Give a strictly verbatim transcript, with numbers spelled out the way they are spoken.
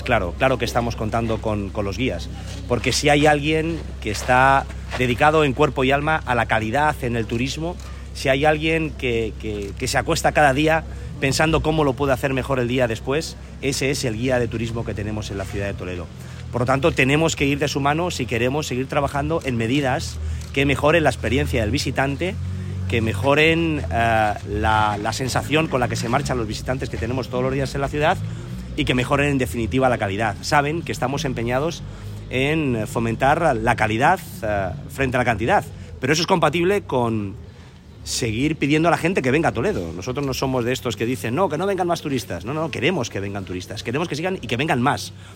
Claro, claro que estamos contando con, con los guías, porque si hay alguien que está dedicado en cuerpo y alma a la calidad en el turismo, si hay alguien que, que, que se acuesta cada día pensando cómo lo puede hacer mejor el día después, ese es el guía de turismo que tenemos en la ciudad de Toledo. Por lo tanto, tenemos que ir de su mano si queremos seguir trabajando en medidas que mejoren la experiencia del visitante, que mejoren uh, la, la sensación con la que se marchan los visitantes que tenemos todos los días en la ciudad y que mejoren en definitiva la calidad. Saben que estamos empeñados en fomentar la calidad uh, frente a la cantidad, pero eso es compatible con seguir pidiendo a la gente que venga a Toledo. Nosotros no somos de estos que dicen no, que no vengan más turistas. No, no, queremos que vengan turistas, queremos que sigan y que vengan más.